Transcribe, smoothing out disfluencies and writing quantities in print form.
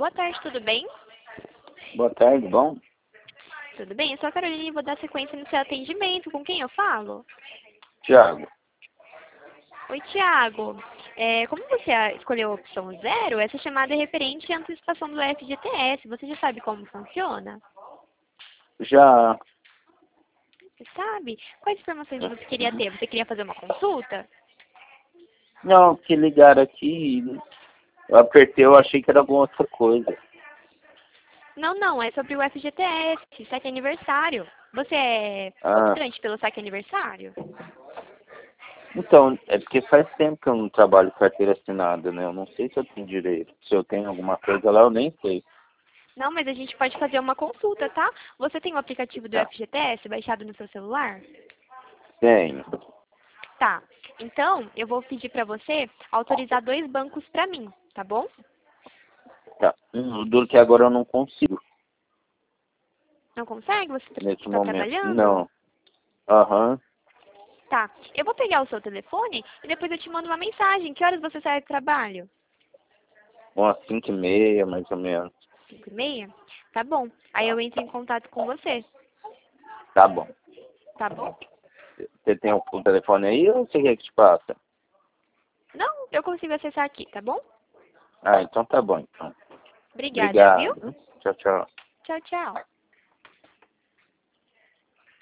Boa tarde, tudo bem? Boa tarde, bom? Tudo bem? Eu sou a Carolina e vou dar sequência no seu atendimento. Com quem eu falo? Tiago. Oi, Tiago. Como você escolheu a opção 0, essa chamada é referente à antecipação do FGTS. Você já sabe como funciona? Já. Você sabe? Quais informações você queria ter? Você queria fazer uma consulta? Não, que ligaram aqui, eu apertei, eu achei que era alguma outra coisa. Não, é sobre o FGTS, saque aniversário. Você é Ah, optante pelo saque aniversário? então, é porque faz tempo que eu não trabalho com carteira assinada, né? Eu não sei se eu tenho direito. Se eu tenho alguma coisa lá, eu nem sei. Não, mas a gente pode fazer uma consulta, tá? Você tem o aplicativo do Tá. FGTS baixado no seu celular? Tenho. Tá. Então, eu vou pedir pra você autorizar 2 bancos pra mim, tá bom? Tá. O duro que agora eu não consigo, Não consegue? Você nesse tá momento. trabalhando? Não. Aham. Tá. Eu vou pegar o seu telefone e depois eu te mando uma mensagem. Que horas você sai do trabalho? Umas 5h30, mais ou menos. 5h30? Tá bom. Aí eu entro em contato com você, Tá bom. tá bom? Você tem o telefone aí ou você quer que te passa? Não, eu consigo acessar aqui, tá bom? Ah, então tá bom, então. Obrigada, viu? Obrigado. Tchau, tchau. Tchau, tchau.